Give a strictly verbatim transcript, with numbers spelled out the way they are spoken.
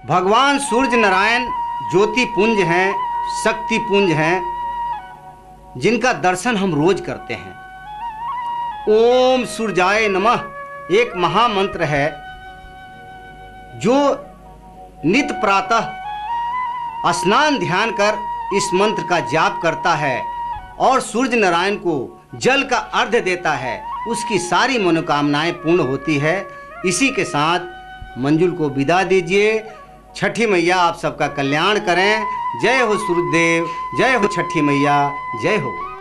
भगवान सूर्य नारायण ज्योति पुंज हैं, शक्ति पुंज हैं, जिनका दर्शन हम रोज करते हैं। ओम सूर्याय नमः एक महामंत्र है जो नित्य प्रातः स्नान ध्यान कर इस मंत्र का जाप करता है और सूर्य नारायण को जल का अर्घ्य देता है, उसकी सारी मनोकामनाएं पूर्ण होती है। इसी के साथ मंजुल को विदा दीजिए। छठी मैया आप सबका कल्याण करें। जय हो सूर्यदेव, जय हो छठी मैया, जय हो।